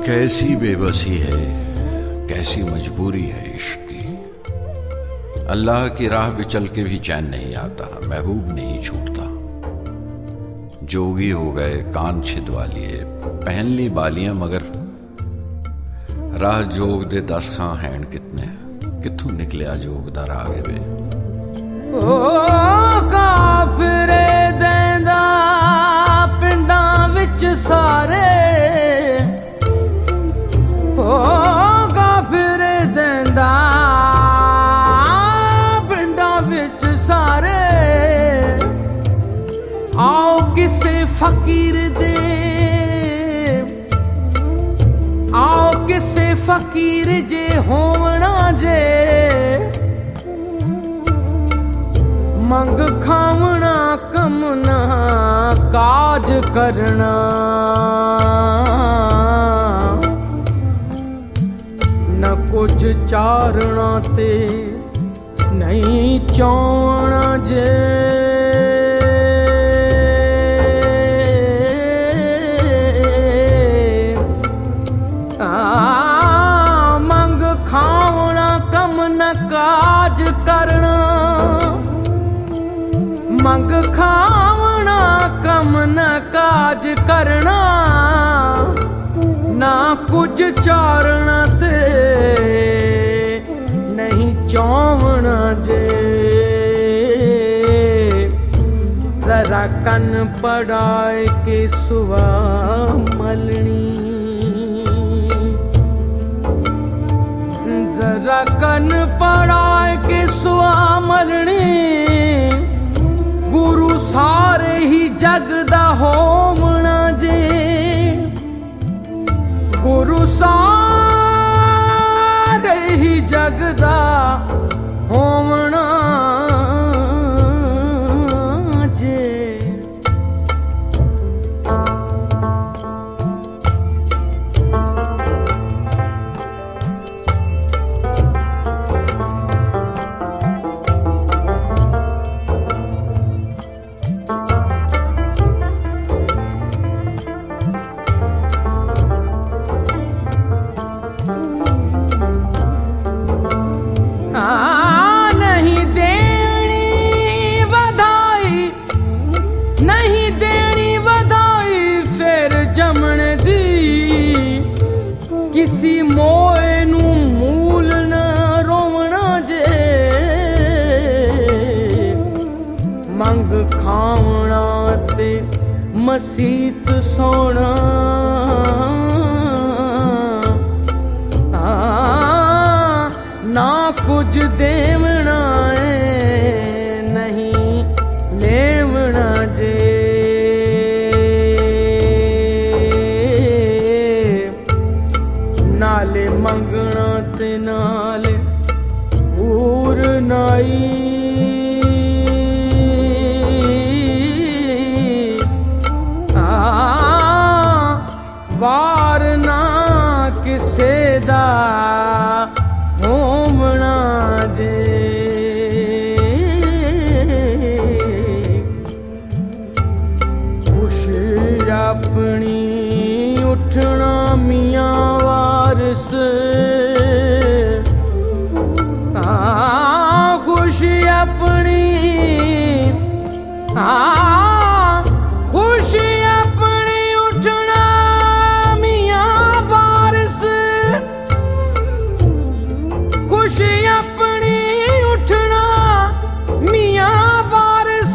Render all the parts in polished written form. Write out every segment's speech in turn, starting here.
कैसी बेबसी है, कैसी मजबूरी है इश्क की। अल्लाह की राह पे चल के भी चैन नहीं आता, महबूब नहीं छूटता। जोगी हो गए कान छिदवा लिए, पहन ली बालियां मगर राह जोग दे 10 खां हैंड कितने, कित्थों निकलिया जोगदा रागे वे। ओ काफिरे देंदा पिंडां विच सारे, ओ काफिरे देंदा पिंडां विच सारे। आओ किसे फकीर दे, आओ किसे फकीर जे होवना जे। मंग खावना कमना काज करना, न कुछ चारना ते नहीं चौना जे। मंग खावना कम न काज करना, मंग खावना कम न काज करना, ना कुछ चारना ते नहीं चौवना जे। जरा कन पड़ाए के सुवा मलनी, जरा कन पड़ाए के सुआ मलनी। गुरु सारे ही जग दा होवना जे, गुरु सारे ही जग दा होवना जे। नहीं देनी बधाई, नहीं देनी बधाई फिर जमन दी। किसी मोए नू मूल न रोवना जे, मंग खावना ते मसीत सोना। ना कुछ देवना है नहीं लेवना जे। नाले मंगना ते नाले पूर नाई। वार ना किसे दा होवना जे। खुश अपनी उठना मियां वारिस, खुश अपनी खुश अपनी उठना मियां वारिस। खुशी अपनी उठना मियां वारिस।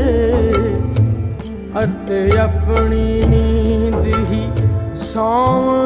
अते अपनी नींद ही सौं